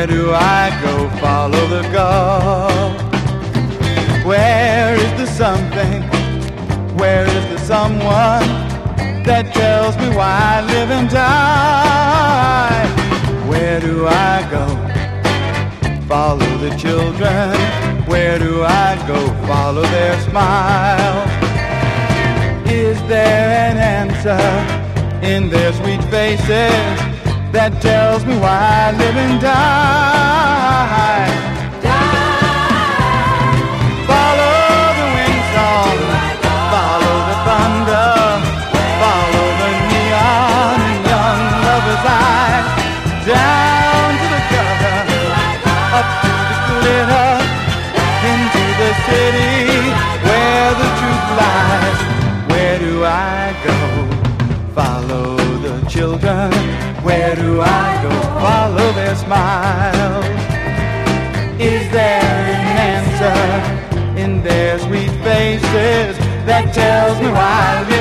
Where do I go? Follow the call. Where is the something? Where is the someone that tells me why I live and die? Where do I go? Follow the children. Where do I go? Follow their smile. Is there an answer in their sweet faces that tells me why I live and die? Follow the wind song, follow the thunder, follow the neon in young lovers' eyes, down to the gutter, up to the glitter, into the city where the truth lies. Where do I go? Follow the children. Where do I go? Follow their smiles. Is there an answer in their sweet faces that tells me why I live